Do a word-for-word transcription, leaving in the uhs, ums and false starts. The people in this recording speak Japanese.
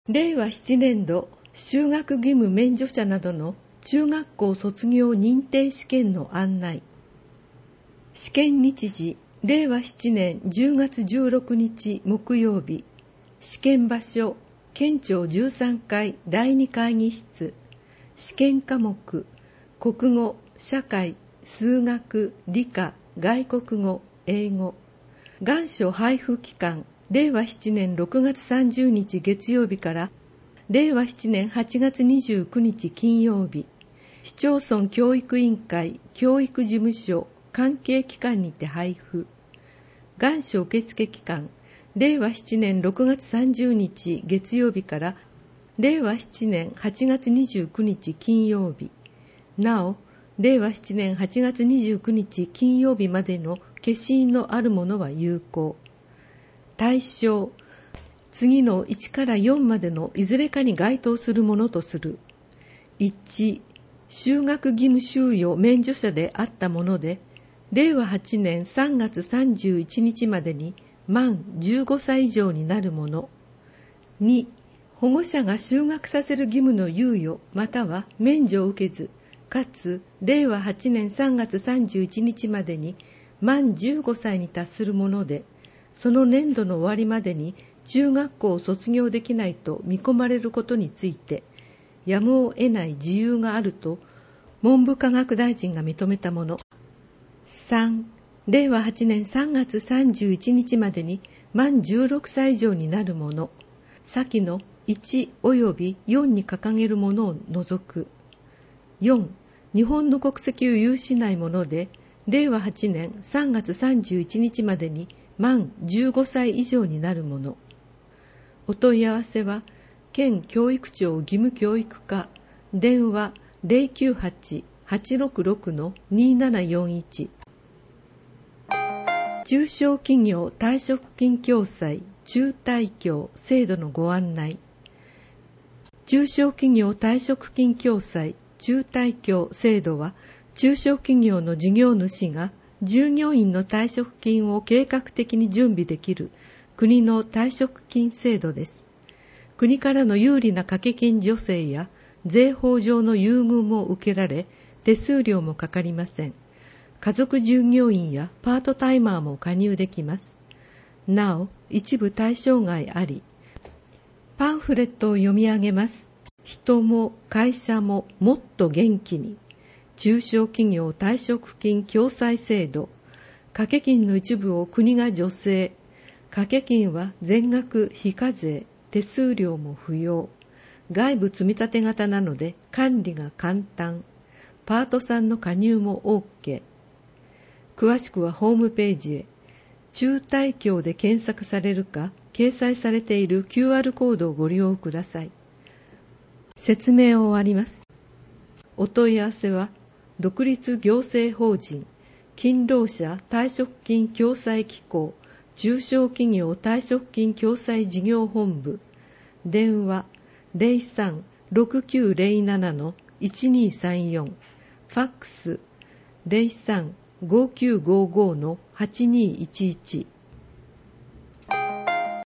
れいわななねんど就学義務免除者などの中学校卒業認定試験の案内。試験日時、れいわななねんじゅうがつじゅうろくにち木曜日。試験場所、県庁じゅうさんかいだいに会議室。試験科目、国語、社会、数学、理科、外国語、英語。願書配布期間、れいわななねんろくがつさんじゅうにち月曜日かられいわななねんはちがつにじゅうくにち金曜日。市町村教育委員会、教育事務所、関係機関にて配布。願書受付期間、れいわななねんろくがつさんじゅうにち月曜日かられいわななねんはちがつにじゅうくにち金曜日。なお、れいわななねんはちがつにじゅうくにち金曜日までの消印のあるものは有効。対象、次のいちからよんまでのいずれかに該当するものとする。いち、就学義務収容免除者であったもので、れいわはちねんさんがつさんじゅういちにちまでに満じゅうごさい以上になるもの。に、保護者が就学させる義務の猶予または免除を受けず、かつれいわはちねんさんがつさんじゅういちにちまでに満じゅうごさいに達するもので、その年度の終わりまでに中学校を卒業できないと見込まれることについて、やむを得ない事由があると文部科学大臣が認めたもの。さん、れいわはちねんさんがつさんじゅういちにちまでに満じゅうろくさい以上になるもの。先のいちおよびよんに掲げるものを除く。よん、日本の国籍を有しないもので、れいわはちねんさんがつさんじゅういちにちまでに満じゅうごさい以上になるもの。お問い合わせは、県教育庁義務教育課、電話 ゼロきゅうはち はちろくろく にななよんいち。中小企業退職金共済中退協制度のご案内。中小企業退職金共済中退協制度は、中小企業の事業主が従業員の退職金を計画的に準備できる国の退職金制度です。国からの有利な掛け金助成や税法上の優遇も受けられ、手数料もかかりません。家族従業員やパートタイマーも加入できます。なお、一部対象外あり。パンフレットを読み上げます。人も会社ももっと元気に。中小企業退職金共済制度。掛け金の一部を国が助成。掛け金は全額非課税。手数料も不要。外部積立型なので管理が簡単。パートさんの加入も OK。詳しくはホームページへ。中退協で検索されるか、掲載されている キューアール コードをご利用ください。説明を終わります。お問い合わせは、独立行政法人勤労者退職金共済機構中小企業退職金共済事業本部。電話 ゼロさん ろくきゅうゼロなな いちにさんよん。ファックス ゼロさん ごきゅうごご はちにいちいち。